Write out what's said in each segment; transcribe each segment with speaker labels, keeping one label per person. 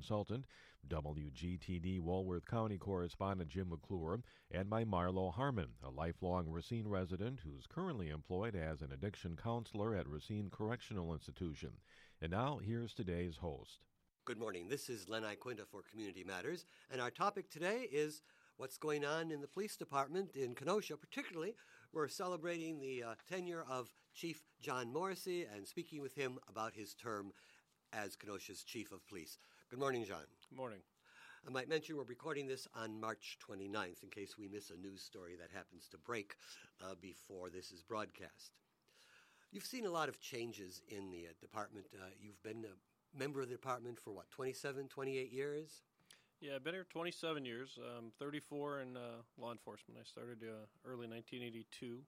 Speaker 1: consultant, WGTD Walworth County correspondent Jim McClure, and by Marlo Harmon, a lifelong Racine resident who's currently employed as an addiction counselor at Racine Correctional Institution. And now, here's today's host.
Speaker 2: Good morning. This is Lenny Quinta for Community Matters, and our topic today is what's going on in the police department in Kenosha. Particularly, we're celebrating the tenure of Chief John Morrissey and speaking with him about his term as Kenosha's Chief of Police. Good morning, John.
Speaker 3: Good morning.
Speaker 2: I might mention we're recording this on March 29th in case we miss a news story that happens to break before this is broadcast. You've seen a lot of changes in the department. You've been a member of the department for, 27, 28 years?
Speaker 3: Yeah, I've been here 27 years, 34 in law enforcement. I started early 1982.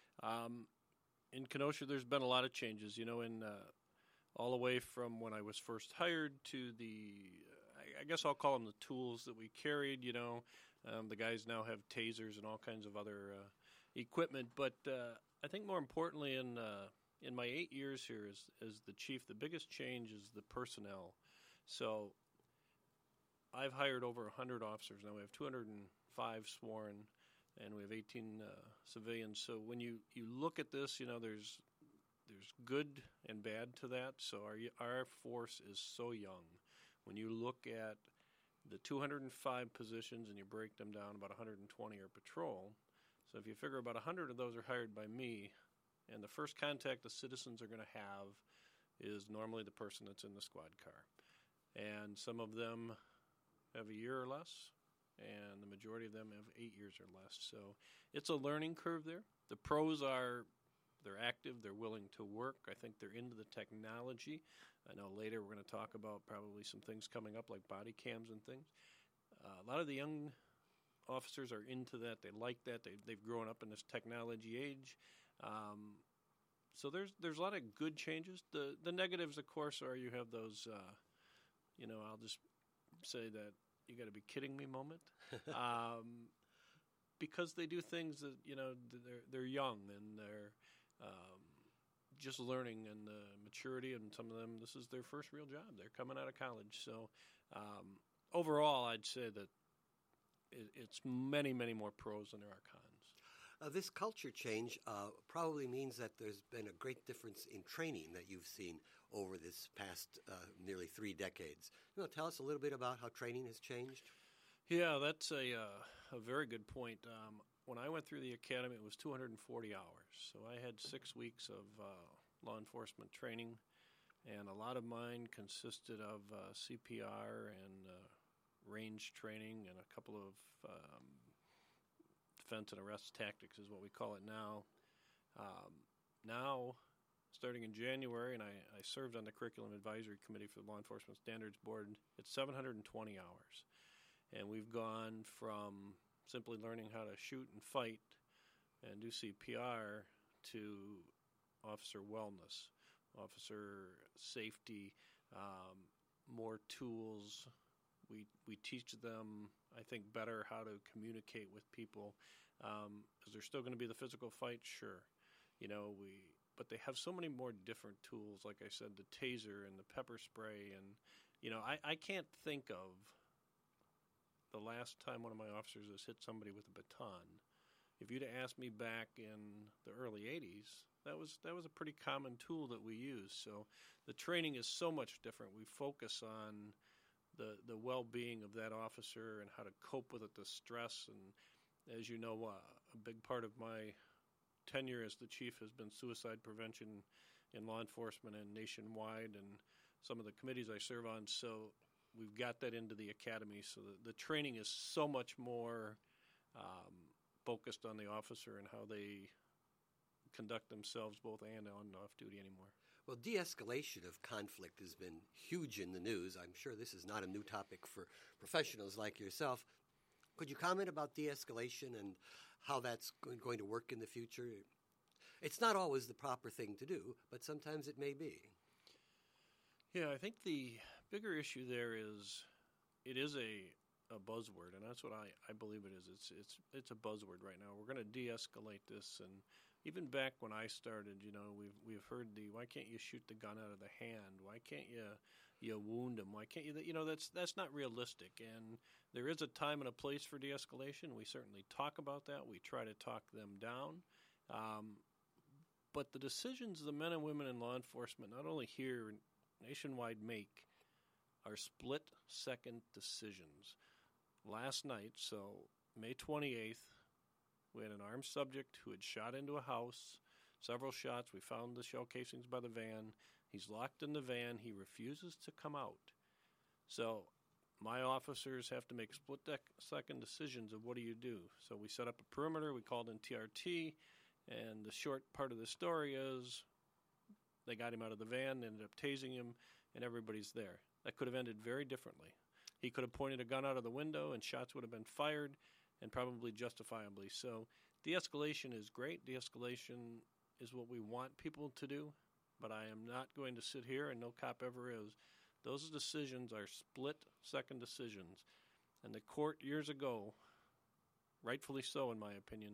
Speaker 3: In Kenosha, there's been a lot of changes, all the way from when I was first hired to the, I guess I'll call them the tools that we carried, The guys now have tasers and all kinds of other equipment. But I think more importantly in my 8 years here as the chief, the biggest change is the personnel. So I've hired over 100 officers. Now we have 205 sworn, and we have 18 civilians. So when you look at this, there's good and bad to that. So our force is so young. When you look at the 205 positions and you break them down, about 120 are patrol. So if you figure about 100 of those are hired by me, and the first contact the citizens are going to have is normally the person that's in the squad car. And some of them have a year or less, and the majority of them have 8 years or less. So it's a learning curve there. The pros they're active, they're willing to work. I think they're into the technology. I know later we're going to talk about probably some things coming up like body cams and things. A lot of the young officers are into that. They like that. They've grown up in this technology age. So there's a lot of good changes. The negatives, of course, are you have those, I'll just say that you got to be kidding me moment, because they do things that they're young and they're just learning and the maturity, and some of them this is their first real job. They're coming out of college, so overall, I'd say that it's many, many more pros than there are cons.
Speaker 2: This culture change probably means that there's been a great difference in training that you've seen over this past nearly 3 decades. Tell us a little bit about how training has changed?
Speaker 3: Yeah, that's a very good point. When I went through the academy, it was 240 hours. So I had 6 weeks of law enforcement training, and a lot of mine consisted of CPR and range training and a couple of defense and arrest tactics is what we call it now. Now, starting in January, and I served on the Curriculum Advisory Committee for the Law Enforcement Standards Board, it's 720 hours. And we've gone from simply learning how to shoot and fight and do CPR to officer wellness, officer safety, more tools. We teach them, I think, better how to communicate with people. Is there still going to be the physical fight? Sure. But they have so many more different tools, like I said, the taser and the pepper spray. And, I can't think of the last time one of my officers has hit somebody with a baton. If you'd have asked me back in the early 80s, that was a pretty common tool that we used. So the training is so much different. We focus on the well-being of that officer and how to cope with it, the stress. And as you know, a big part of my tenure as the chief has been suicide prevention in law enforcement and nationwide and some of the committees I serve on. So we've got that into the academy. So the training is so much more focused on the officer and how they conduct themselves both on and off duty anymore.
Speaker 2: Well, de-escalation of conflict has been huge in the news. I'm sure this is not a new topic for professionals like yourself. Could you comment about de-escalation and how that's going to work in the future? It's not always the proper thing to do, but sometimes it may be.
Speaker 3: Yeah, I think the bigger issue there is it is a buzzword, and that's what I believe it is. It's a buzzword right now. We're going to de-escalate this, and even back when I started, we've heard why can't you shoot the gun out of the hand? Why can't you you wound them. Why can't you? That's not realistic. And there is a time and a place for de-escalation. We certainly talk about that. We try to talk them down. But the decisions the men and women in law enforcement, not only here nationwide, make are split-second decisions. Last night, so May 28th, we had an armed subject who had shot into a house, several shots. We found the shell casings by the van. He's locked in the van. He refuses to come out. So my officers have to make split-second decisions of what do you do. So we set up a perimeter. We called in TRT, and the short part of the story is they got him out of the van, ended up tasing him, and everybody's there. That could have ended very differently. He could have pointed a gun out of the window, and shots would have been fired, and probably justifiably. So de-escalation is great. De-escalation is what we want people to do, but I am not going to sit here, and no cop ever is. Those decisions are split-second decisions. And the court years ago, rightfully so in my opinion,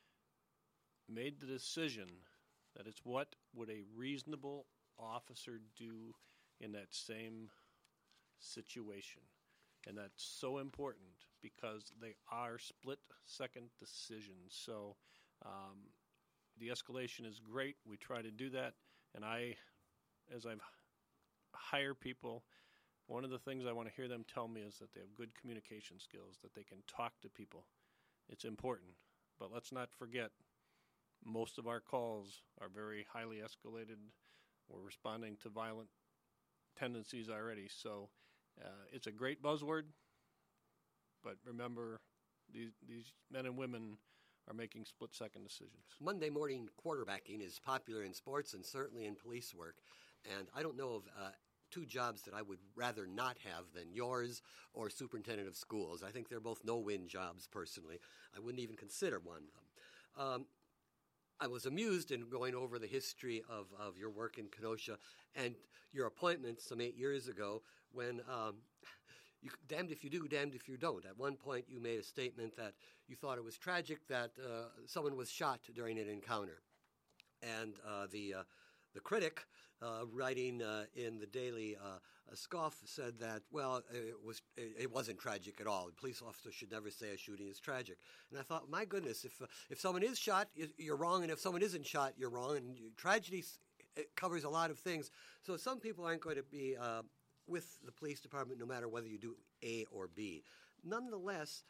Speaker 3: made the decision that it's what would a reasonable officer do in that same situation. And that's so important because they are split-second decisions. So de-escalation is great. We try to do that. And as I've hired people, one of the things I want to hear them tell me is that they have good communication skills, that they can talk to people. It's important. But let's not forget, most of our calls are very highly escalated. We're responding to violent tendencies already. So it's a great buzzword, but remember, these men and women are making split-second decisions.
Speaker 2: Monday morning quarterbacking is popular in sports and certainly in police work. And I don't know of two jobs that I would rather not have than yours or superintendent of schools. I think they're both no-win jobs, personally. I wouldn't even consider one of them. I was amused in going over the history of your work in Kenosha and your appointment some 8 years ago when damned if you do, damned if you don't. At one point, you made a statement that you thought it was tragic that someone was shot during an encounter. And the critic writing in the Daily Scoff said that, well, it wasn't tragic at all. A police officer should never say a shooting is tragic. And I thought, my goodness, if someone is shot, you're wrong, and if someone isn't shot, you're wrong. And tragedy covers a lot of things. So some people aren't going to be with the police department no matter whether you do A or B. Nonetheless,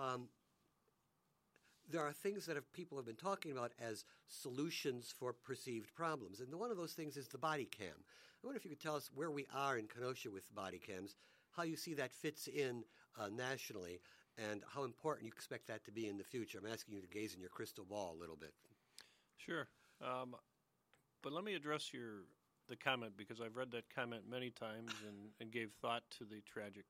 Speaker 2: there are things that people have been talking about as solutions for perceived problems. And one of those things is the body cam. I wonder if you could tell us where we are in Kenosha with body cams, how you see that fits in nationally, and how important you expect that to be in the future. I'm asking you to gaze in your crystal ball a little bit.
Speaker 3: Sure. But let me address the comment, because I've read that comment many times and gave thought to the tragic.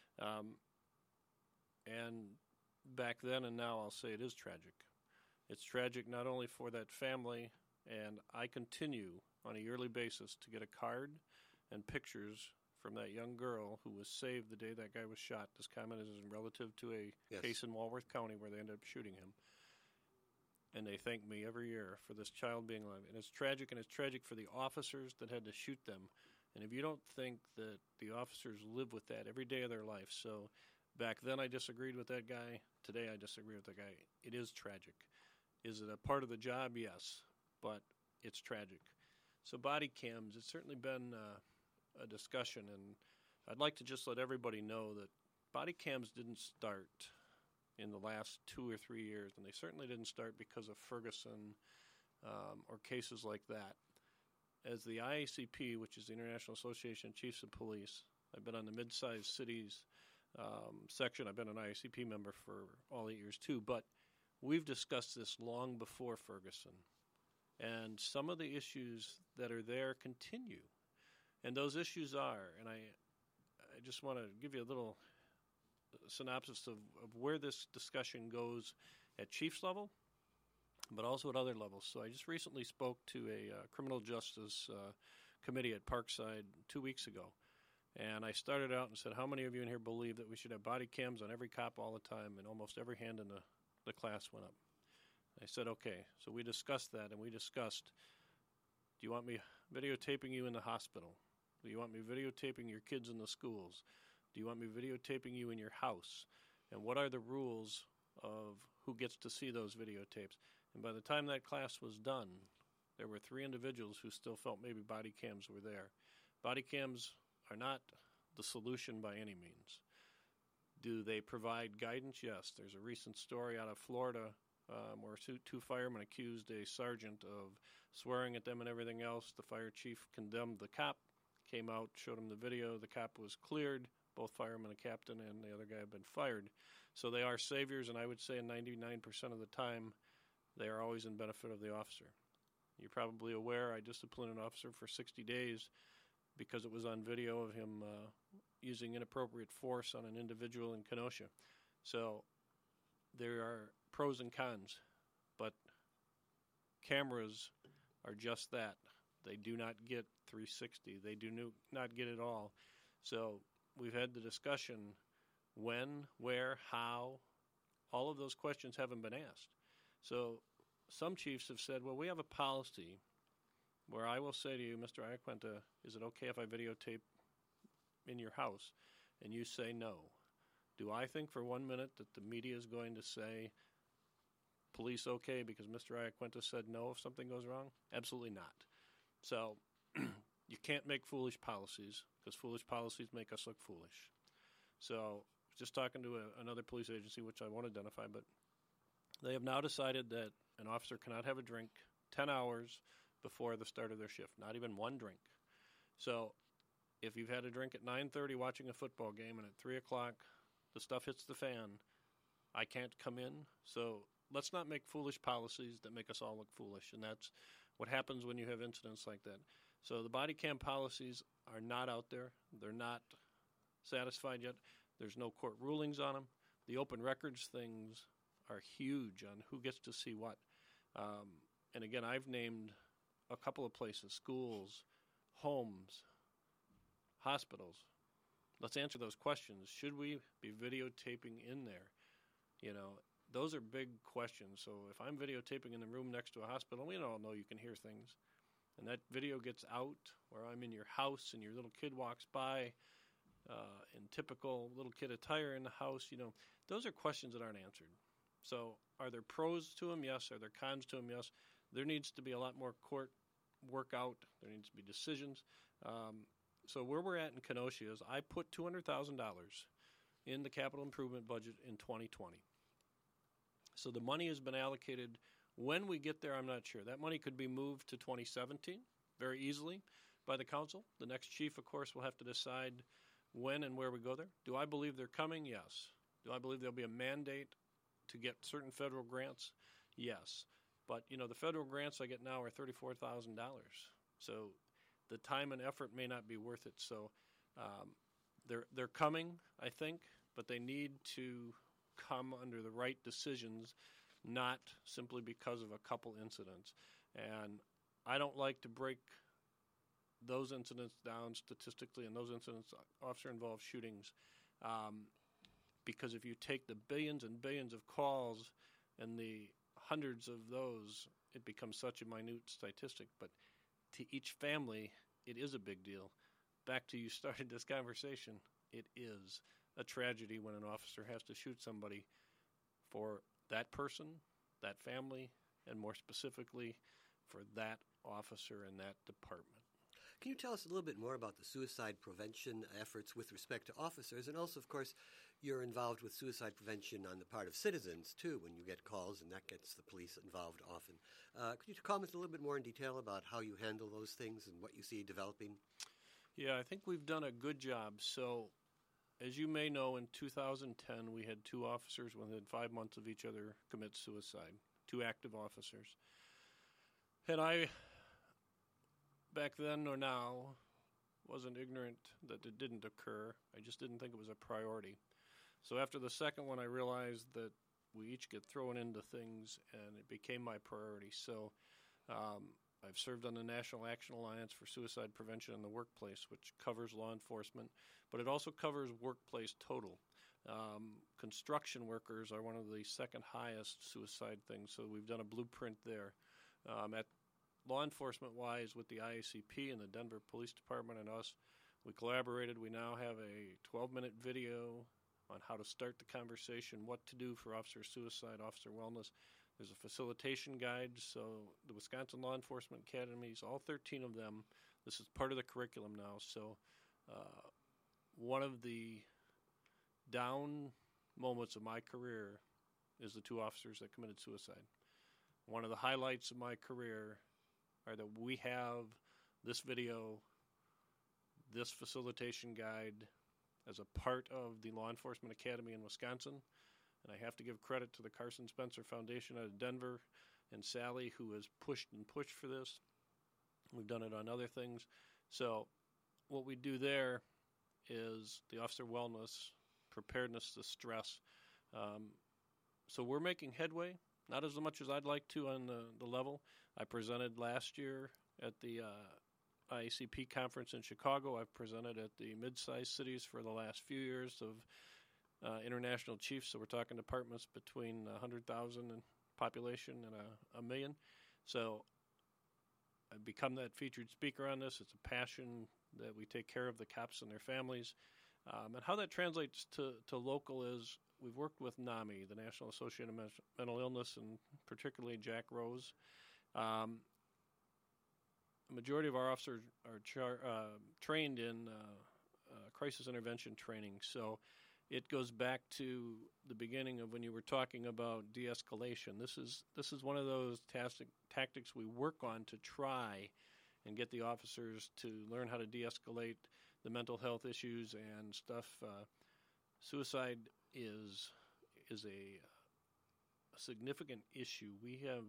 Speaker 3: And back then and now, I'll say it is tragic. It's tragic not only for that family, and I continue on a yearly basis to get a card and pictures from that young girl who was saved the day that guy was shot. This comment is relative to a case in Walworth County where they ended up shooting him. And they thank me every year for this child being alive. And it's tragic for the officers that had to shoot them. And if you don't think that the officers live with that every day of their life, so back then I disagreed with that guy. Today I disagree with the guy. It is tragic. Is it a part of the job? Yes, but it's tragic. So body cams, it's certainly been a discussion, and I'd like to just let everybody know that body cams didn't start in the last 2 or 3 years, and they certainly didn't start because of Ferguson or cases like that. As the IACP, which is the International Association of Chiefs of Police, I've been on the mid-sized cities section. I've been an IACP member for all 8 years too, but we've discussed this long before Ferguson. And some of the issues that are there continue. And those issues are, and I just want to give you a little synopsis of where this discussion goes at chief's level, but also at other levels. So I just recently spoke to a criminal justice committee at Parkside 2 weeks ago. And I started out and said, how many of you in here believe that we should have body cams on every cop all the time? And almost every hand in the class went up. I said, okay. So we discussed that, and we discussed, do you want me videotaping you in the hospital? Do you want me videotaping your kids in the schools? Do you want me videotaping you in your house? And what are the rules of who gets to see those videotapes? And by the time that class was done, there were 3 individuals who still felt maybe body cams were there. Body cams are not the solution by any means. Do they provide guidance? Yes. There's a recent story out of Florida where 2 firemen accused a sergeant of swearing at them and everything else. The fire chief condemned the cop, came out, showed him the video. The cop was cleared. Both firemen, the captain, and the other guy have been fired. So they are saviors, and I would say 99% of the time they are always in benefit of the officer. You're probably aware I disciplined an officer for 60 days because it was on video of him using inappropriate force on an individual in Kenosha. So there are pros and cons, but cameras are just that. They do not get 360. They do not get it all. So we've had the discussion when, where, how. All of those questions haven't been asked. So some chiefs have said, well, we have a policy where I will say to you, Mr. Iaquinta, is it okay if I videotape in your house? And you say no. Do I think for 1 minute that the media is going to say, police okay because Mr. Iaquinta said no if something goes wrong? Absolutely not. So you can't make foolish policies because foolish policies make us look foolish. So just talking to another police agency, which I won't identify, but they have now decided that an officer cannot have a drink 10 hours before the start of their shift, not even one drink. So if you've had a drink at 9:30 watching a football game and at 3 o'clock the stuff hits the fan, I can't come in. So let's not make foolish policies that make us all look foolish, and that's what happens when you have incidents like that. So the body cam policies are not out there. They're not satisfied yet. There's no court rulings on them. The open records things are huge on who gets to see what. And again, I've named a couple of places, schools, homes, hospitals. Let's answer those questions. Should we be videotaping in there? You know, those are big questions. So if I'm videotaping in the room next to a hospital, we all know you can hear things. And that video gets out, or I'm in your house and your little kid walks by in typical little kid attire in the house, you know, those are questions that aren't answered. So are there pros to them? Yes. Are there cons to them? Yes. There needs to be a lot more court work out. There needs to be decisions. So where we're at in Kenosha is I put $200,000 in the capital improvement budget in 2020. So the money has been allocated. When we get there, I'm not sure. That money could be moved to 2017 very easily by the council. The next chief, of course, will have to decide when and where we go there. Do I believe they're coming? Yes. Do I believe there'll be a mandate to get certain federal grants? Yes. But, you know, the federal grants I get now are $34,000. So the time and effort may not be worth it. So they're coming, I think, but they need to come under the right decisions, not simply because of a couple incidents. And I don't like to break those incidents down statistically, and those incidents, officer-involved shootings, because if you take the billions and billions of calls and the hundreds of those, it becomes such a minute statistic. But to each family, it is a big deal. Back to you started this conversation, it is a tragedy when an officer has to shoot somebody for that person, that family, and more specifically for that officer in that department.
Speaker 2: Can you tell us a little bit more about the suicide prevention efforts with respect to officers? And also, of course, you're involved with suicide prevention on the part of citizens, too, when you get calls, and that gets the police involved often. Could you comment a little bit more in detail about how you handle those things and what you see developing?
Speaker 3: Yeah, I think we've done a good job. So, as you may know, in 2010, we had 2 officers within 5 months of each other commit suicide, 2 active officers. And I, back then or now, wasn't ignorant that it didn't occur. I just didn't think it was a priority. So after the second one, I realized that we each get thrown into things, and it became my priority. So I've served on the National Action Alliance for Suicide Prevention in the Workplace, which covers law enforcement, but it also covers workplace total. Construction workers are one of the second highest suicide things, so we've done a blueprint there. At law enforcement-wise, with the IACP and the Denver Police Department and us, We collaborated. We now have a 12-minute video on how to start the conversation, what to do for officer suicide, officer wellness. There's a facilitation guide. So the Wisconsin Law Enforcement Academies, all 13 of them, this is part of the curriculum now. So one of the down moments of my career is the 2 officers that committed suicide. One of the highlights of my career are that we have this video, this facilitation guide as a part of the Law Enforcement Academy in Wisconsin. And I have to give credit to the Carson Spencer Foundation out of Denver and Sally, who has pushed for this. We've done it on other things. So what we do there is the officer wellness, preparedness to stress. So we're making headway, not as much as I'd like to on the level. I presented last year at the IACP conference in Chicago. I've presented at the mid-sized cities for the last few years of international chiefs. So we're talking departments between 100,000 in population and a million. So I've become that featured speaker on this. It's a passion that we take care of the cops and their families. And how that translates to local is we've worked with NAMI, the National Association of Mental Illness, and particularly Jack Rose. A majority of our officers are trained in crisis intervention training. So it goes back to the beginning of when you were talking about de-escalation. This is one of those tactics we work on to try and get the officers to learn how to de-escalate the mental health issues and stuff. Suicide is a significant issue. We have,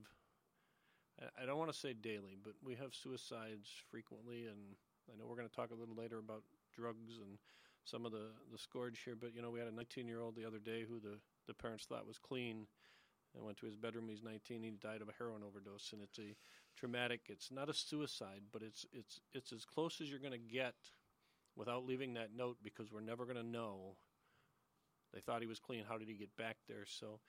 Speaker 3: I don't want to say daily, but we have suicides frequently, and I know we're going to talk a little later about drugs and some of the scourge here, but, we had a 19-year-old the other day who the parents thought was clean and went to his bedroom. He's 19. He died of a heroin overdose, and it's a traumatic. It's not a suicide, but it's as close as you're going to get without leaving that note, because we're never going to know. They thought he was clean. How did he get back there? So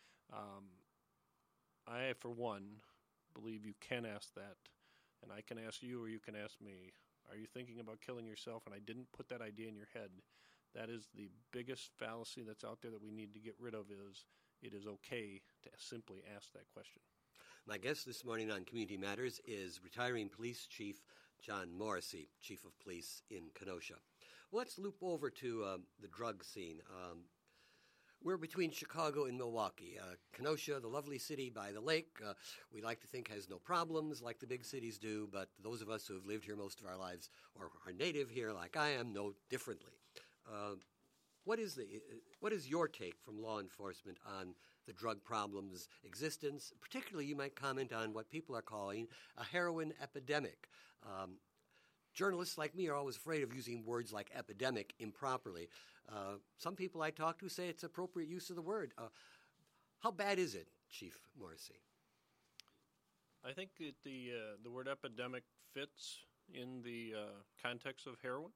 Speaker 3: I, for one, believe you can ask that, and I can ask you or you can ask me, are you thinking about killing yourself? And I didn't put that idea in your head. That is the biggest fallacy that's out there that we need to get rid of. Is it is okay to simply ask that question.
Speaker 2: My guest this morning on Community Matters is retiring Police Chief John Morrissey, Chief of Police in Kenosha. Well, let's loop over to the drug scene. We're between Chicago and Milwaukee. Kenosha, the lovely city by the lake, we like to think has no problems like the big cities do, but those of us who have lived here most of our lives or are native here like I am know differently. What is your take from law enforcement on the drug problem's existence? Particularly, you might comment on what people are calling a heroin epidemic. Journalists like me are always afraid of using words like epidemic improperly. Some people I talk to say it's appropriate use of the word. How bad is it, Chief Morrissey?
Speaker 3: I think that the word epidemic fits in the context of heroin.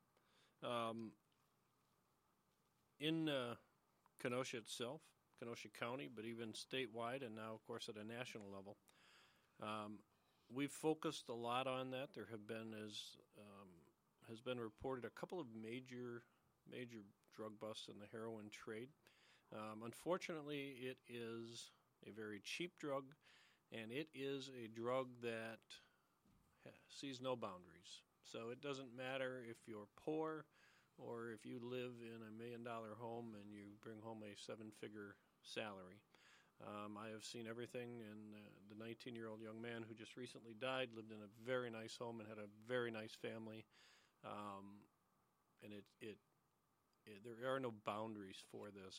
Speaker 3: In Kenosha itself, Kenosha County, but even statewide and now, of course, at a national level, we've focused a lot on that. There have been, as has been reported, a couple of major drug busts in the heroin trade. Unfortunately, it is a very cheap drug, and it is a drug that sees no boundaries. So it doesn't matter if you're poor or if you live in $1 million home and you bring home a 7-figure salary. I have seen everything, and the 19-year-old young man who just recently died lived in a very nice home and had a very nice family, and there are no boundaries for this.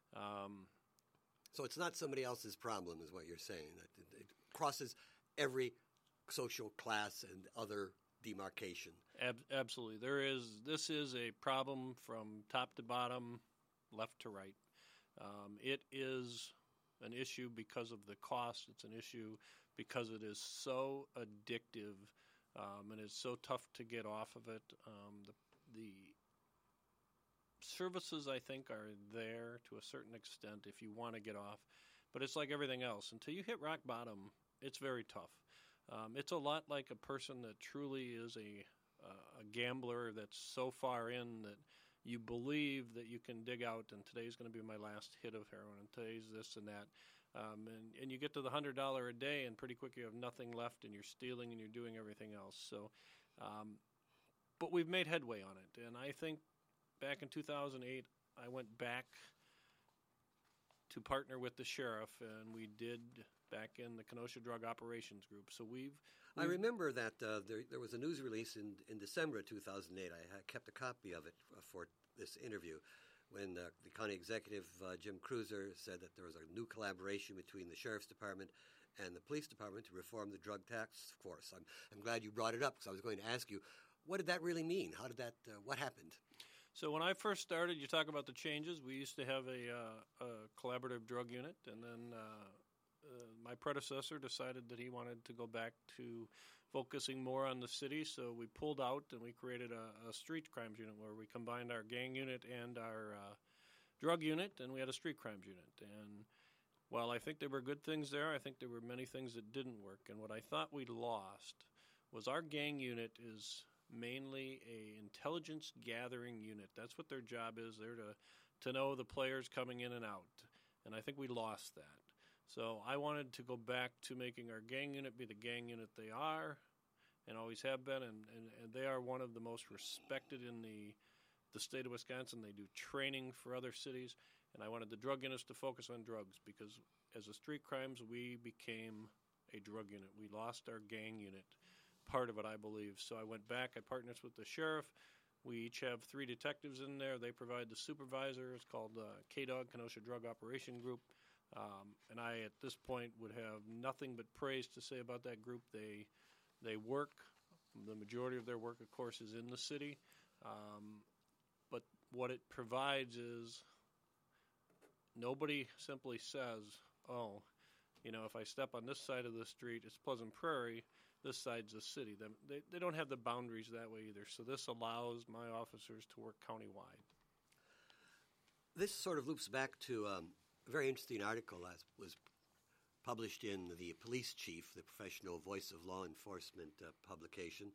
Speaker 2: So it's not somebody else's problem, is what you're saying. That it crosses every social class and other demarcation.
Speaker 3: Absolutely. This is a problem from top to bottom, left to right. It is an issue because of the cost. It's an issue because it is so addictive, and it's so tough to get off of it. The services, I think, are there to a certain extent if you want to get off, but it's like everything else. Until you hit rock bottom, it's very tough. It's a lot like a person that truly is a a gambler that's so far in that you believe that you can dig out, and today's going to be my last hit of heroin, and today's this and that. And you get to the $100 a day, and pretty quick you have nothing left, and you're stealing and you're doing everything else. So, but we've made headway on it. And I think back in 2008, I went back to partner with the sheriff, and we did back in the Kenosha Drug Operations Group. So
Speaker 2: I remember that there was a news release in December of 2008. I kept a copy of it for this interview when the county executive, Jim Cruiser, said that there was a new collaboration between the sheriff's department and the police department to reform the drug task force. I'm glad you brought it up because I was going to ask you, what did that really mean? How did that? What happened?
Speaker 3: So when I first started, you talk about the changes. We used to have a collaborative drug unit, and then my predecessor decided that he wanted to go back to focusing more on the city, so we pulled out and we created a street crimes unit where we combined our gang unit and our drug unit, and we had a street crimes unit. And while I think there were good things there, I think there were many things that didn't work. And what I thought we lost was our gang unit is mainly a intelligence gathering unit. That's what their job is. They're to know the players coming in and out. And I think we lost that. So I wanted to go back to making our gang unit be the gang unit they are and always have been, and they are one of the most respected in the state of Wisconsin. They do training for other cities, and I wanted the drug units to focus on drugs because as a street crimes, we became a drug unit. We lost our gang unit, part of it, I believe. So I went back, I partnered with the sheriff. We each have 3 detectives in there. They provide the supervisor. It's called KDOG, Kenosha Drug Operation Group. And I, at this point, would have nothing but praise to say about that group. They work. The majority of their work, of course, is in the city. But what it provides is nobody simply says, oh, if I step on this side of the street, it's Pleasant Prairie, this side's the city. They don't have the boundaries that way either. So this allows my officers to work countywide.
Speaker 2: This sort of loops back to a very interesting article that was published in the Police Chief, the professional voice of law enforcement publication.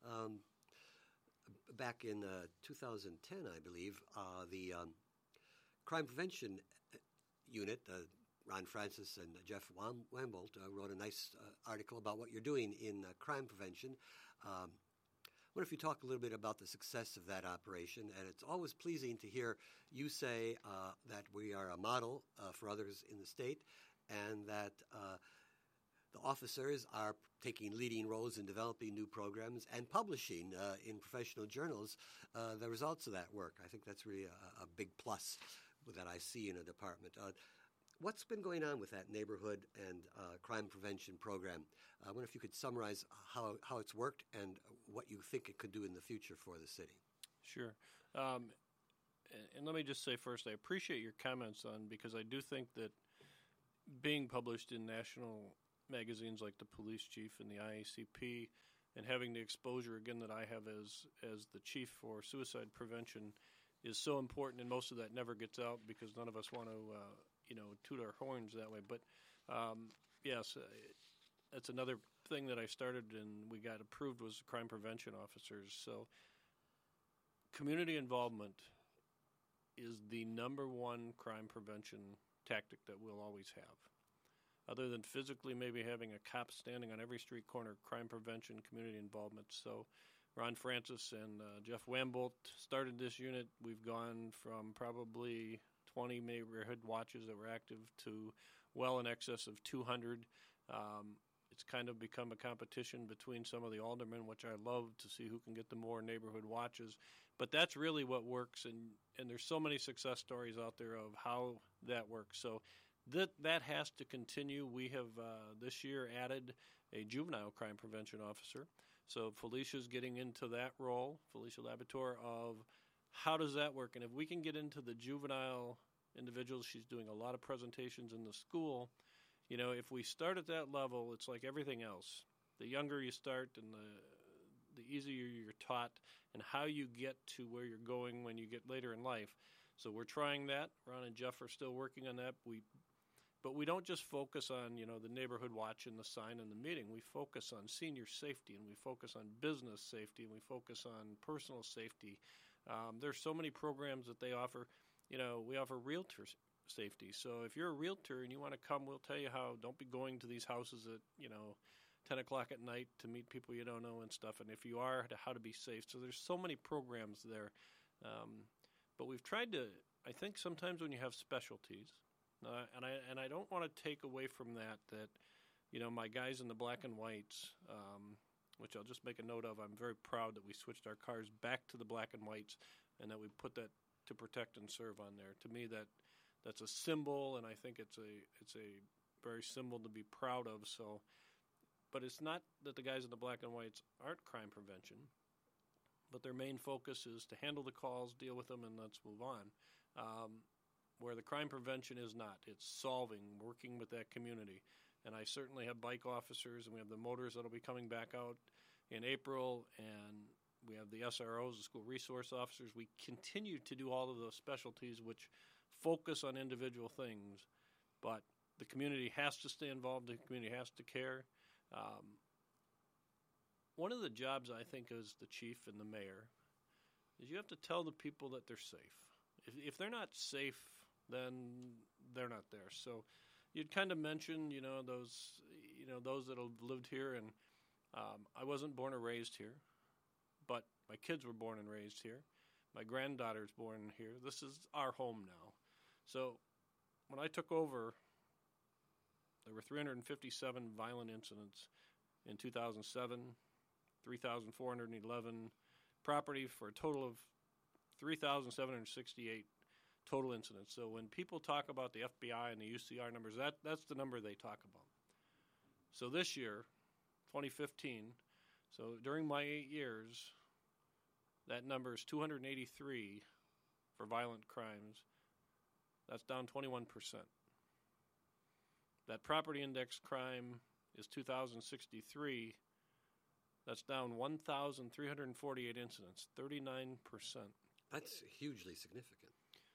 Speaker 2: Back in 2010, I believe, the Crime Prevention Unit, Ron Francis and Jeff Wambolt wrote a nice article about what you're doing in crime prevention. I wonder if you talk a little bit about the success of that operation. And it's always pleasing to hear you say that we are a model for others in the state and that the officers are taking leading roles in developing new programs and publishing in professional journals the results of that work. I think that's really a big plus that I see in a department. What's been going on with that neighborhood and crime prevention program? I wonder if you could summarize how it's worked and what you think it could do in the future for the city.
Speaker 3: Sure. And let me just say first, I appreciate your comments because I do think that being published in national magazines like the Police Chief and the IACP and having the exposure, again, that I have as the chief for suicide prevention is so important, and most of that never gets out because none of us want to toot our horns that way. But yes, that's another thing that I started and we got approved was crime prevention officers. So community involvement is the number one crime prevention tactic that we'll always have. Other than physically maybe having a cop standing on every street corner, crime prevention, community involvement. So Ron Francis and Jeff Wambolt started this unit. We've gone from probably 20 neighborhood watches that were active to well in excess of 200. It's kind of become a competition between some of the aldermen, which I love to see who can get the more neighborhood watches. But that's really what works, and there's so many success stories out there of how that works. So that has to continue. We have this year added a juvenile crime prevention officer. So Felicia's getting into that role, Felicia Labator, of how does that work? And if we can get into the juvenile individuals, she's doing a lot of presentations in the school. If we start at that level, it's like everything else. The younger you start and the easier you're taught and how you get to where you're going when you get later in life. So we're trying that. Ron and Jeff are still working on that. But we don't just focus on, the neighborhood watch and the sign and the meeting. We focus on senior safety, and we focus on business safety, and we focus on personal safety. There's so many programs that they offer. We offer realtor safety. So if you're a realtor and you want to come, we'll tell you how. Don't be going to these houses at, 10 o'clock at night to meet people you don't know and stuff. And if you are, how to be safe. So there's so many programs there. But we've tried to, I think sometimes when you have specialties, and I don't want to take away from that, my guys in the black and whites, which I'll just make a note of, I'm very proud that we switched our cars back to the black and whites and that we put that to protect and serve on there. To me, that's a symbol, and I think it's a very symbol to be proud of. So, but it's not that the guys in the black and whites aren't crime prevention, but their main focus is to handle the calls, deal with them, and let's move on. Where the crime prevention is not. It's solving, working with that community. And I certainly have bike officers, and we have the motors that will be coming back out in April, and we have the SROs, the school resource officers. We continue to do all of those specialties which focus on individual things, but the community has to stay involved, the community has to care. One of the jobs, I think, as the chief and the mayor is you have to tell the people that they're safe. If they're not safe, then they're not there. So you'd kind of mentioned, those that have lived here, and I wasn't born or raised here, but my kids were born and raised here. My granddaughter's born here. This is our home now. So when I took over, there were 357 violent incidents in 2007, 3,411 property for a total of 3,768 total incidents. So when people talk about the FBI and the UCR numbers, that's the number they talk about. So this year, 2015, so during my 8 years, that number is 283 for violent crimes. That's down 21%. That property index crime is 2,063. That's down 1,348 incidents, 39%.
Speaker 2: That's hugely significant.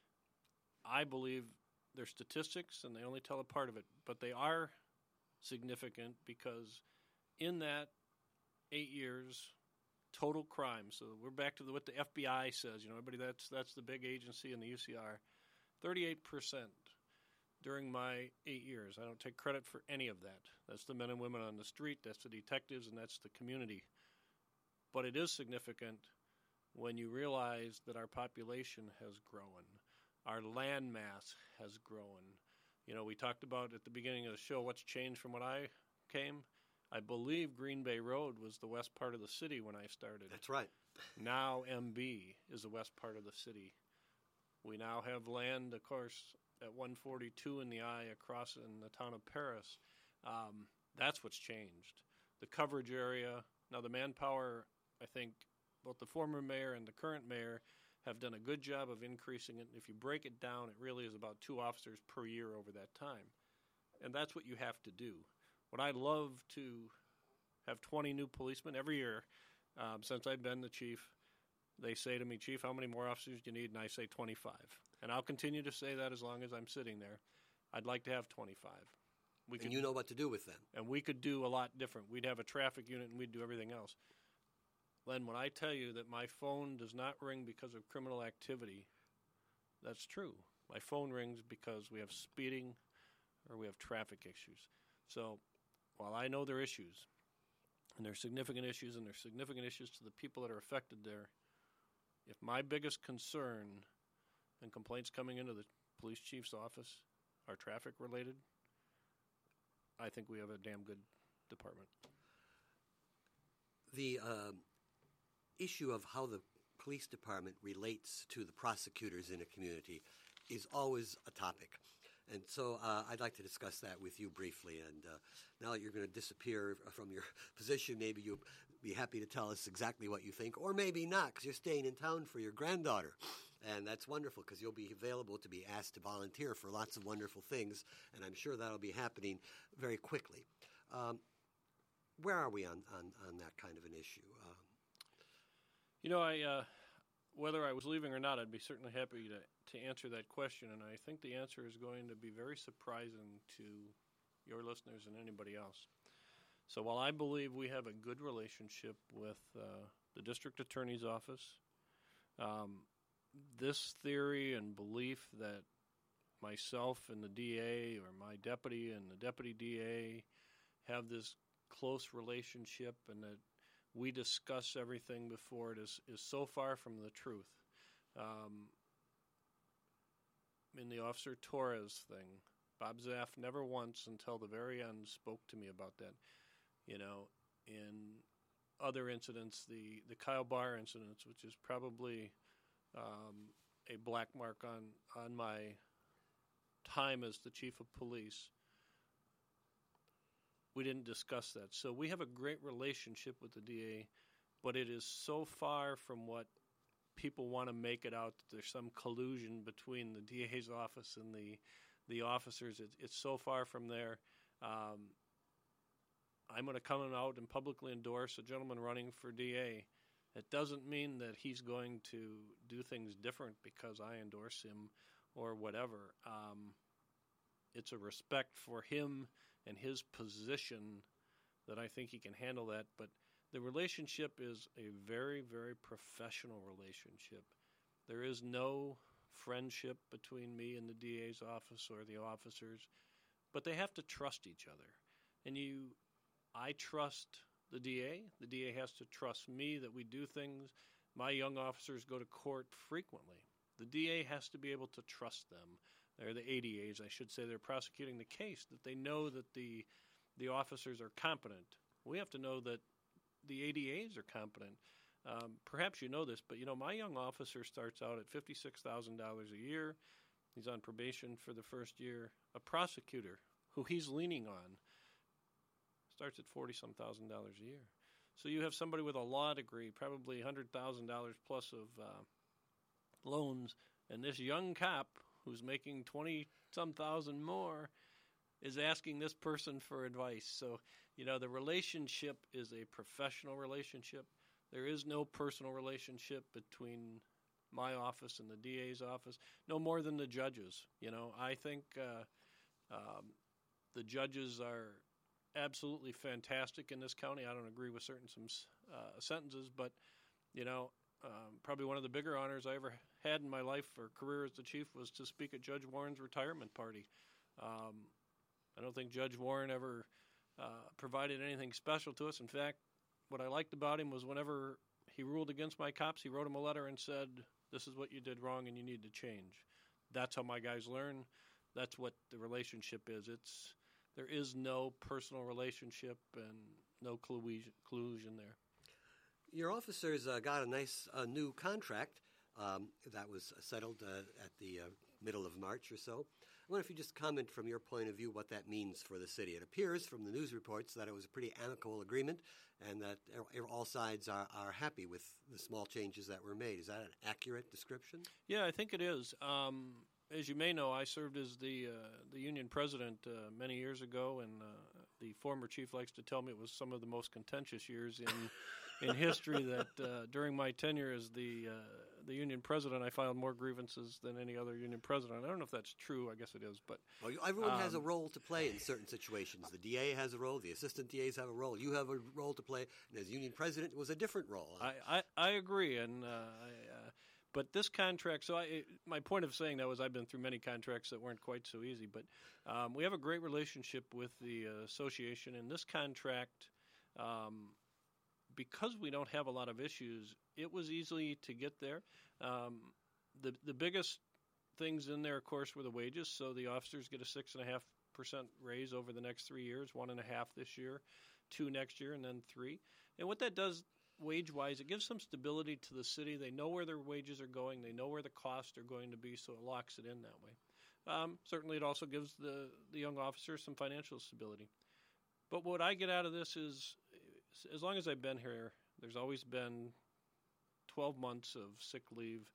Speaker 3: I believe they're statistics, and they only tell a part of it, but they are significant because in that 8 years, total crime, so we're back to what the FBI says, everybody, that's the big agency in the UCR, 38% during my 8 years. I don't take credit for any of that. That's the men and women on the street, that's the detectives, and that's the community. But it is significant when you realize that our population has grown. Our land mass has grown. We talked about at the beginning of the show what's changed from when I came. I believe Green Bay Road was the west part of the city when I started.
Speaker 2: That's right.
Speaker 3: Now MB is the west part of the city. We now have land, of course, at 142 in the eye across in the town of Paris. That's what's changed. The coverage area. Now the manpower, I think both the former mayor and the current mayor have done a good job of increasing it. If you break it down, it really is about 2 officers per year over that time. And that's what you have to do. What I love to have 20 new policemen every year since I've been the chief. They say to me, Chief, how many more officers do you need? And I say 25. And I'll continue to say that as long as I'm sitting there. I'd like to have 25.
Speaker 2: And you know what to do with them.
Speaker 3: And we could do a lot different. We'd have a traffic unit and we'd do everything else. Len, when I tell you that my phone does not ring because of criminal activity, that's true. My phone rings because we have speeding or we have traffic issues. So while I know there are issues, and there are significant issues, and there are significant issues to the people that are affected there, if my biggest concern and complaints coming into the police chief's office are traffic related, I think we have a damn good department.
Speaker 2: The issue of how the police department relates to the prosecutors in a community is always a topic. And so I'd like to discuss that with you briefly. And now that you're going to disappear from your position, maybe you'll be happy to tell us exactly what you think, or maybe not, because you're staying in town for your granddaughter. And that's wonderful, because you'll be available to be asked to volunteer for lots of wonderful things, and I'm sure that'll be happening very quickly. Where are we on that kind of an issue?
Speaker 3: Whether I was leaving or not, I'd be certainly happy to to answer that question, and I think the answer is going to be very surprising to your listeners and anybody else. So while I believe we have a good relationship with the district attorney's office, this theory and belief that myself and the DA or my deputy and the deputy DA have this close relationship and that we discuss everything before it is so far from the truth. In the Officer Torres thing, Bob Zaff never once until the very end spoke to me about that. You know, in other incidents, the Kyle Barr incidents, which is probably a black mark on my time as the chief of police, we didn't discuss that. So we have a great relationship with the DA, but it is so far from what people want to make it out that there's some collusion between the DA's office and the officers. It's so far from there. I'm going to come out and publicly endorse a gentleman running for DA. It doesn't mean that he's going to do things different because I endorse him or whatever. It's a respect for him and his position that I think he can handle that. But the relationship is a very, very professional relationship. There is no friendship between me and the DA's office or the officers, but they have to trust each other. And I trust the DA. The DA has to trust me that we do things. My young officers go to court frequently. The DA has to be able to trust them. They're the ADAs, I should say. They're prosecuting the case, that they know that the officers are competent. We have to know that the ADAs are competent. Perhaps you know this, but my young officer starts out at $56,000 a year. He's on probation for the first year. A prosecutor who he's leaning on starts at $40-some thousand a year. So you have somebody with a law degree, probably $100,000 plus of loans, and this young cop who's making 20-some thousand more is asking this person for advice. So, the relationship is a professional relationship. There is no personal relationship between my office and the DA's office, no more than the judges. I think the judges are absolutely fantastic in this county. I don't agree with some sentences, but, probably one of the bigger honors I ever had in my life or career as the chief was to speak at Judge Warren's retirement party. I don't think Judge Warren ever provided anything special to us. In fact, what I liked about him was whenever he ruled against my cops, he wrote him a letter and said, this is what you did wrong and you need to change. That's how my guys learn. That's what the relationship is. There is no personal relationship and no collusion there.
Speaker 2: Your officers got a nice new contract that was settled at the middle of March or so. I wonder if you just comment from your point of view what that means for the city. It appears from the news reports that it was a pretty amicable agreement and that all sides are happy with the small changes that were made. Is that an accurate description?
Speaker 3: Yeah, I think it is. As you may know, I served as the union president many years ago, and the former chief likes to tell me it was some of the most contentious years in history. That during my tenure as the union president, I filed more grievances than any other union president. I don't know if that's true. I guess it is, but
Speaker 2: everyone has a role to play in certain situations. The DA has a role. The assistant DAs have a role. You have a role to play, and as union president, it was a different role.
Speaker 3: I agree, and but this contract, so my point of saying that was I've been through many contracts that weren't quite so easy, but we have a great relationship with the association, and this contract, because we don't have a lot of issues, it was easy to get there. The biggest things in there, of course, were the wages, so the officers get a 6.5% raise over the next 3 years, 1.5% this year, 2% next year, and then 3%. And what that does wage-wise, it gives some stability to the city. They know where their wages are going. They know where the costs are going to be, so it locks it in that way. Certainly it also gives the young officers some financial stability. But what I get out of this is, as long as I've been here, there's always been 12 months of sick leave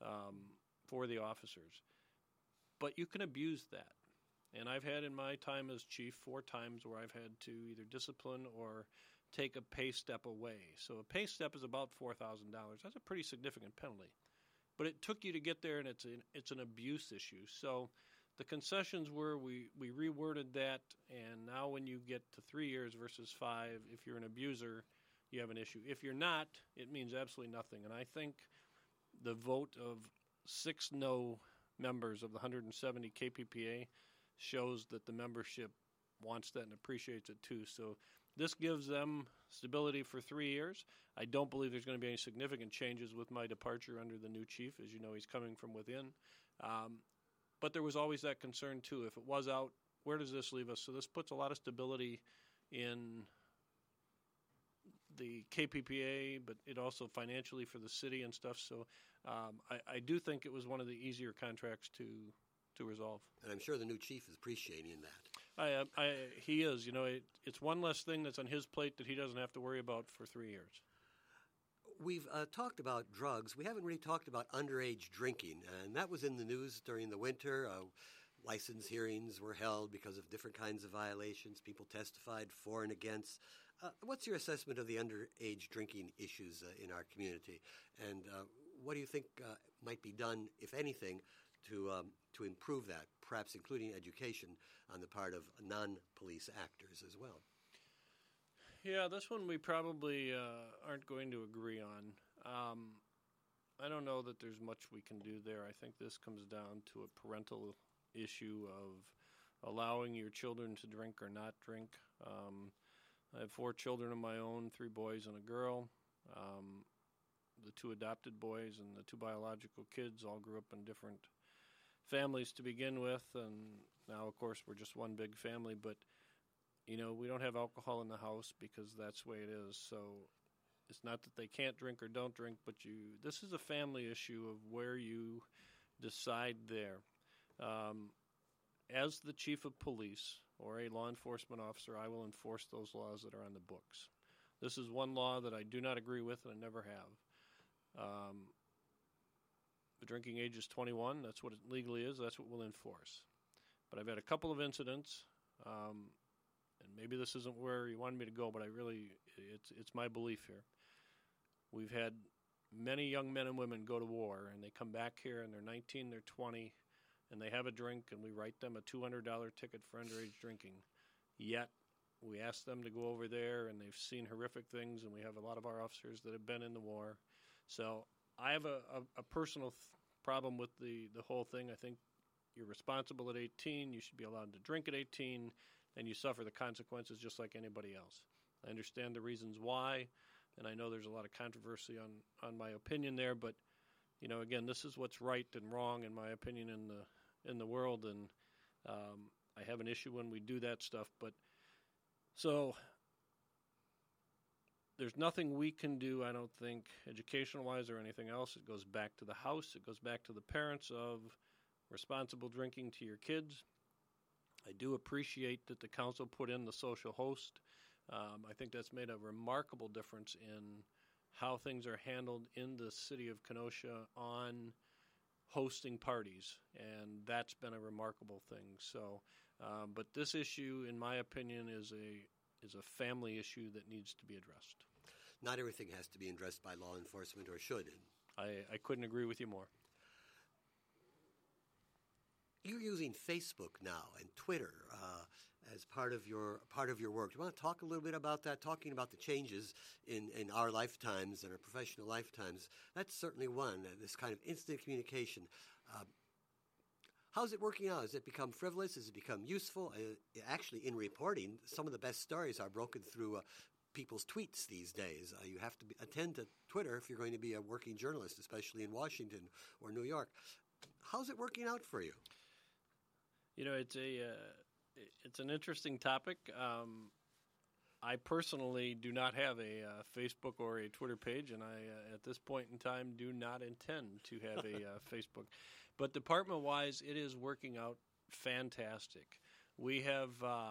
Speaker 3: for the officers. But you can abuse that. And I've had in my time as chief 4 times where I've had to either discipline or take a pay step away. So a pay step is about $4,000. That's a pretty significant penalty. but it took you to get there, and it's an abuse issue. So the concessions were we reworded that, and now when you get to 3 years versus 5, if you're an abuser, you have an issue. If you're not, it means absolutely nothing. And I think the vote of 6 no members of the 170 KPPA shows that the membership wants that and appreciates it too. So this gives them stability for 3 years. I don't believe there's going to be any significant changes with my departure under the new chief. As you know, he's coming from within. But there was always that concern too. If it was out, where does this leave us? So this puts a lot of stability in the KPPA, but it also financially for the city and stuff. So I do think it was one of the easier contracts to resolve.
Speaker 2: And I'm sure the new chief is appreciating that.
Speaker 3: He is. You know, it's one less thing that's on his plate that he doesn't have to worry about for 3 years.
Speaker 2: We've talked about drugs. We haven't really talked about underage drinking, and that was in the news during the winter. License hearings were held because of different kinds of violations. People testified for and against. What's your assessment of the underage drinking issues in our community, and what do you think might be done, if anything, to improve that, perhaps including education on the part of non-police actors as well?
Speaker 3: Yeah, this one we probably aren't going to agree on. I don't know that there's much we can do there. I think this comes down to a parental issue of allowing your children to drink or not drink. I have 4 children of my own, 3 boys and a girl. The 2 adopted boys and the 2 biological kids all grew up in different families to begin with, and now, of course, we're just one big family. But you know, we don't have alcohol in the house because that's the way it is. So it's not that they can't drink or don't drink, but this is a family issue of where you decide there. As the chief of police or a law enforcement officer, I will enforce those laws that are on the books. This is one law that I do not agree with, and I never have. The drinking age is 21. That's what it legally is. That's what we'll enforce. But I've had a couple of incidents, and maybe this isn't where you wanted me to go, but it's my belief here. We've had many young men and women go to war, and they come back here, and they're 19, they're 20, and they have a drink, and we write them a $200 ticket for underage drinking. Yet, we ask them to go over there, and they've seen horrific things, and we have a lot of our officers that have been in the war. So I have a personal problem with the whole thing. I think you're responsible at 18. You should be allowed to drink at 18, and you suffer the consequences just like anybody else. I understand the reasons why, and I know there's a lot of controversy on my opinion there, but you know, again, this is what's right and wrong in my opinion in the world, and I have an issue when we do that stuff. But so there's nothing we can do, I don't think, educational-wise or anything else. It goes back to the house. It goes back to the parents of responsible drinking to your kids. I do appreciate that the council put in the social host. I think that's made a remarkable difference in how things are handled in the city of Kenosha on hosting parties, and that's been a remarkable thing. So, but this issue, in my opinion, is a family issue that needs to be addressed.
Speaker 2: Not everything has to be addressed by law enforcement, or should.
Speaker 3: I couldn't agree with you more.
Speaker 2: You're using Facebook now and Twitter as part of your work. Do you want to talk a little bit about that? Talking about the changes in our lifetimes and our professional lifetimes. That's certainly one. This kind of instant communication. How's it working out? Has it become frivolous? Has it become useful? Actually, in reporting, some of the best stories are broken through people's tweets these days. You have to attend to Twitter if you're going to be a working journalist, especially in Washington or New York. How's it working out for you?
Speaker 3: You know, it's an interesting topic. I personally do not have a Facebook or a Twitter page, and I, at this point in time, do not intend to have a Facebook. But department-wise, it is working out fantastic. We have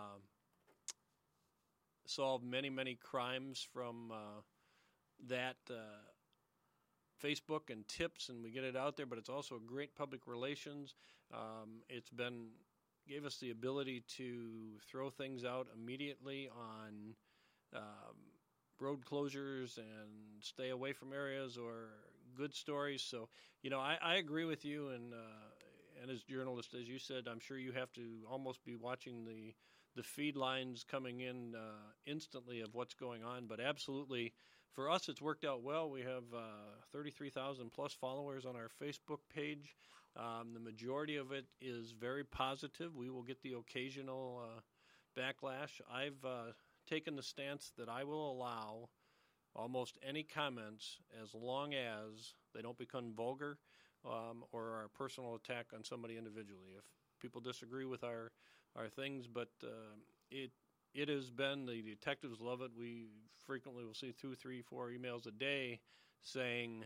Speaker 3: solved many, many crimes from that Facebook and tips, and we get it out there, but it's also great public relations. It's gave us the ability to throw things out immediately on road closures and stay away from areas, or good stories. So, I agree with you, and as journalists, as you said, I'm sure you have to almost be watching the feed lines coming in instantly of what's going on. But absolutely, for us, it's worked out well. We have 33,000 plus followers on our Facebook page. The majority of it is very positive. We will get the occasional backlash. I've taken the stance that I will allow almost any comments as long as they don't become vulgar or are a personal attack on somebody individually. If people disagree with our things, but it has been, the detectives love it. We frequently will see 2, 3, 4 emails a day saying,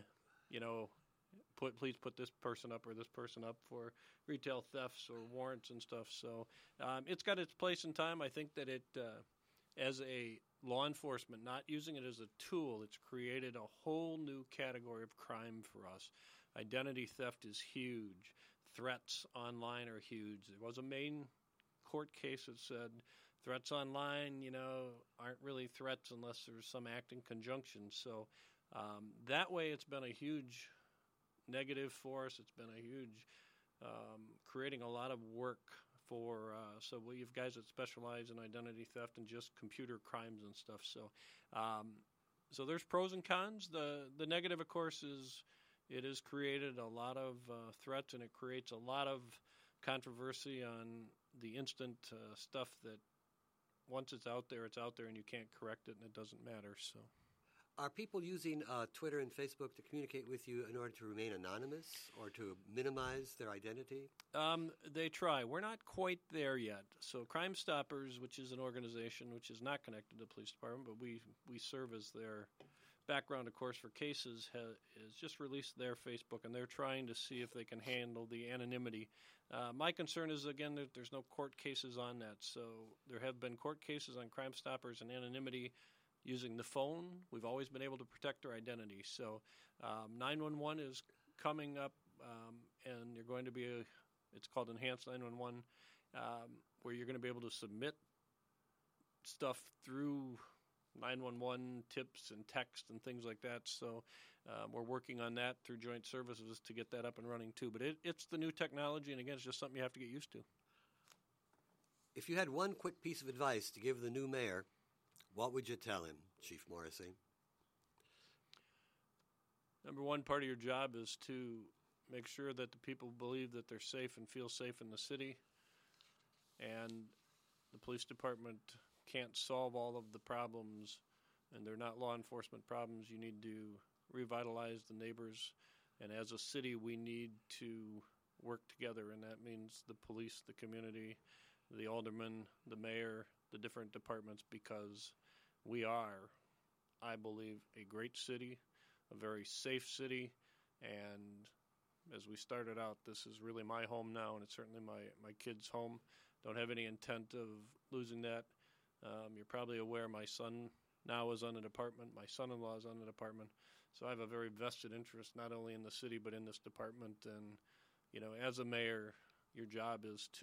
Speaker 3: please put this person up or this person up for retail thefts or warrants and stuff. So it's got its place in time. I think that it, as a law enforcement, not using it as a tool, it's created a whole new category of crime for us. Identity theft is huge. Threats online are huge. There was a Maine court case that said threats online, aren't really threats unless there's some act in conjunction. So that way it's been a huge negative for us. It's been a huge creating a lot of work for so we have guys that specialize in identity theft and just computer crimes and stuff. So so there's pros and cons. The negative, of course, is it has created a lot of threats, and it creates a lot of controversy on the instant stuff that once it's out there, and you can't correct it, and it doesn't matter. So,
Speaker 2: are people using Twitter and Facebook to communicate with you in order to remain anonymous or to minimize their identity?
Speaker 3: They try. We're not quite there yet. So Crime Stoppers, which is an organization which is not connected to the police department, but we serve as their background, of course, for cases, has just released their Facebook, and they're trying to see if they can handle the anonymity. My concern is, again, that there's no court cases on that. So there have been court cases on Crime Stoppers and anonymity using the phone. We've always been able to protect their identity. So 911 is coming up, and you're going to be it's called Enhanced 911, where you're going to be able to submit stuff through 911 tips and text and things like that. So we're working on that through joint services to get that up and running too. But it's the new technology, and again, it's just something you have to get used to.
Speaker 2: If you had one quick piece of advice to give the new mayor, what would you tell him, Chief Morrissey?
Speaker 3: Number one, part of your job is to make sure that the people believe that they're safe and feel safe in the city. And the police department can't solve all of the problems, and they're not law enforcement problems. You need to revitalize the neighbors. And as a city, we need to work together, and that means the police, the community, the aldermen, the mayor, the different departments, because we are, I believe, a great city, a very safe city, and as we started out, this is really my home now, and it's certainly my kids' home. Don't have any intent of losing that. You're probably aware my son now is on an apartment. My son-in-law is on an apartment. So I have a very vested interest not only in the city but in this department. And, as a mayor, your job is to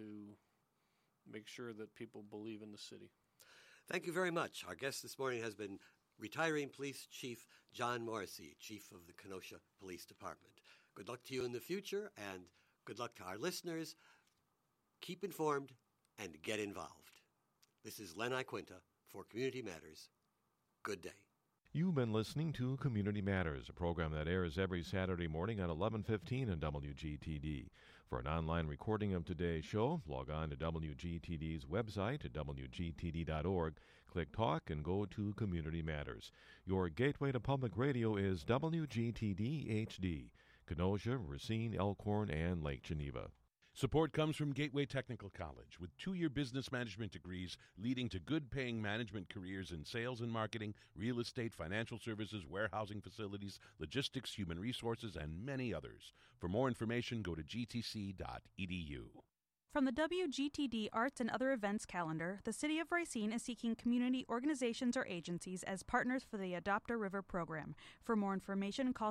Speaker 3: make sure that people believe in the city.
Speaker 2: Thank you very much. Our guest this morning has been retiring Police Chief John Morrissey, Chief of the Kenosha Police Department. Good luck to you in the future, and good luck to our listeners. Keep informed and get involved. This is Len Iquinta for Community Matters. Good day.
Speaker 1: You've been listening to Community Matters, a program that airs every Saturday morning at 11:15 on WGTD. For an online recording of today's show, log on to WGTD's website at WGTD.org, click Talk, and go to Community Matters. Your gateway to public radio is WGTD HD, Kenosha, Racine, Elkhorn, and Lake Geneva.
Speaker 4: Support comes from Gateway Technical College, with 2-year business management degrees leading to good-paying management careers in sales and marketing, real estate, financial services, warehousing facilities, logistics, human resources, and many others. For more information, go to gtc.edu.
Speaker 5: From the WGTD Arts and Other Events calendar, the City of Racine is seeking community organizations or agencies as partners for the Adopt a River program. For more information, call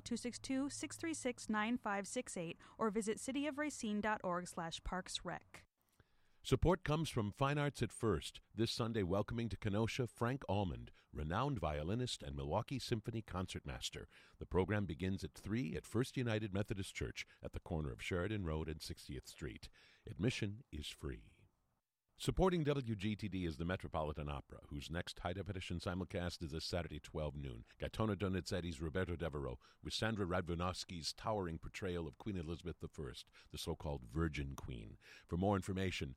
Speaker 5: 262-636-9568 or visit cityofracine.org/parksrec.
Speaker 4: Support comes from Fine Arts at First, this Sunday welcoming to Kenosha Frank Almond, renowned violinist and Milwaukee Symphony concertmaster. The program begins at 3 at First United Methodist Church at the corner of Sheridan Road and 60th Street. Admission is free. Supporting WGTD is the Metropolitan Opera, whose next high-definition simulcast is this Saturday, 12 noon. Gaetano Donizetti's Roberto Devereux, with Sandra Radvanovsky's towering portrayal of Queen Elizabeth I, the so-called Virgin Queen. For more information,